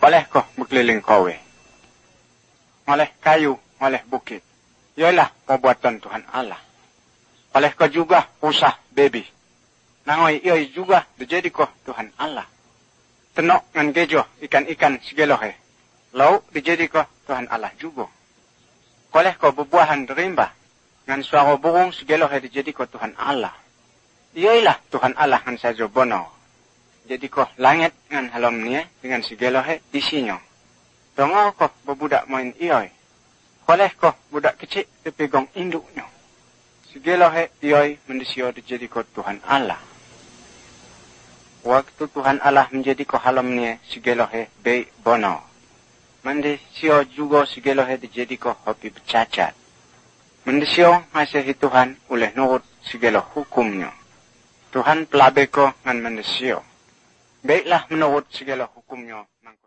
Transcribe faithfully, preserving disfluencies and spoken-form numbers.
Oleh ko berkeliling kowe. Oleh kayu, oleh bukit. Ialah perbuatan Tuhan Allah. Oleh ko juga usah baby. Nangoi ioi juga dijadi ko Tuhan Allah. Tenok ngan gejo ikan-ikan sigelohe. Lau dijadi ko Tuhan Allah juga. Oleh ko berbuahan rimba. Ngan suara burung sigelohe dijadi ko Tuhan Allah. Ialah Tuhan Allah ngan sajo bono. Jadi ko langit ngan halom niya dengan sigelohe isinya. Tongo ko bebudak main ioi. Oleh ko budak kecil dipegong induknya. Sigelohe ioi mendisio dijadi ko Tuhan Allah. Waktu Tuhan Allah menjadi ko halom niya sigelohe bei bono. Mendisio juga sigelohe dijadi ko hobi bercacat. Mendisio ngasihi Tuhan oleh nurut sigelo hukumnya. Tuhan pelabeko ngan mendisio. Baiklah menurut segala hukumnya.